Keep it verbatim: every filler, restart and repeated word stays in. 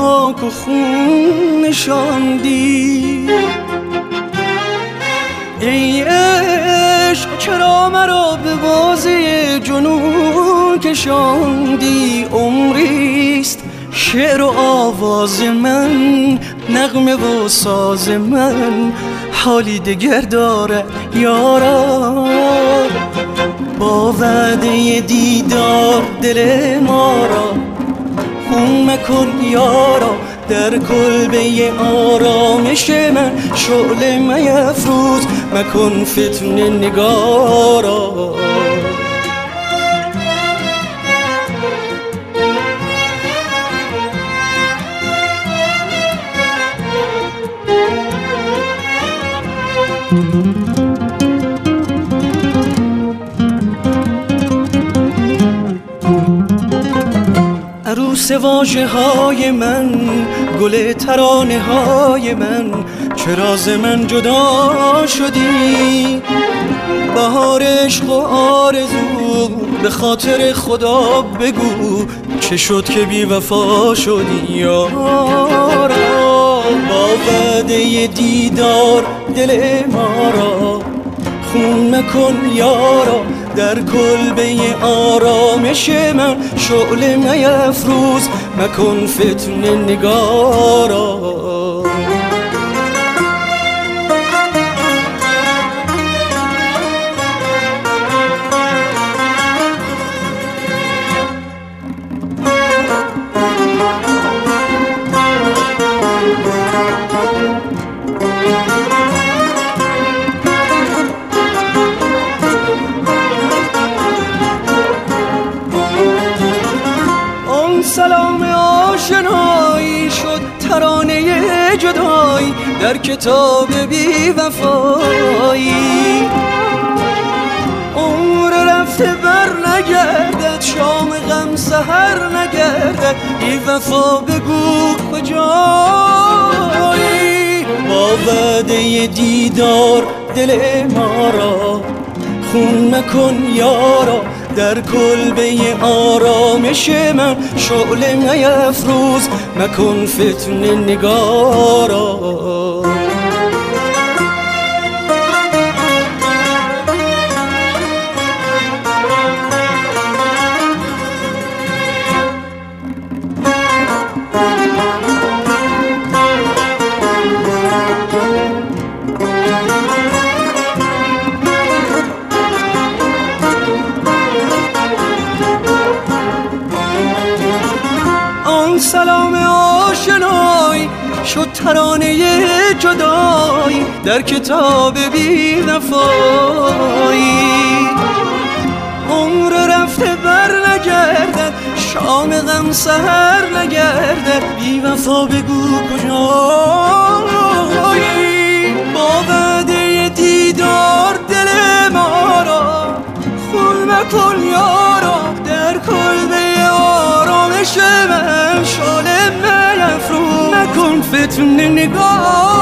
خاک و خون نشاندی. ای عشق چرا مرا به بازی جنون کشاندی؟ عمریست شعر و آواز من، نغمه و ساز من حالی دگر داره یارا. با وعده دیدار دل ما را خون مکن یارا، در کلبه آرامش من شعله میفروز، مکن فتنه نگارا. عروس واژه های من، گل ترانه های من، چرا ز من جدا شدی؟ بهار عشق و آرزو به خاطر خدا بگو، چه شد که بی وفا شدی یارا؟ با وعده دیدار دل ما را خون مکن یارا، در کلبه آرامش من شعله میفروز، مکن فتنه نگارا. سلام آشنایی شد ترانه جدایی در کتاب بی وفایی. عمر رفته بر نگردد، شام غم سحر نگردد، بی وفا بگو کجایی؟ با وعده دیدار دل ما را خون مکن یارا، در کلبه آرامش من شعله میفروز، مکن فتنه نگارا. سلام آشنایی شد ترانه جدایی در کتاب بی وفایی. عمر رفته بر نگردد، شام غم سحر نگردد، بی وفا بگو کجایی؟ با وعده دیدار دل ما را خون مکن یارا، در کلبه آرامش من شعله میفروز، نکن فتنه نگاه.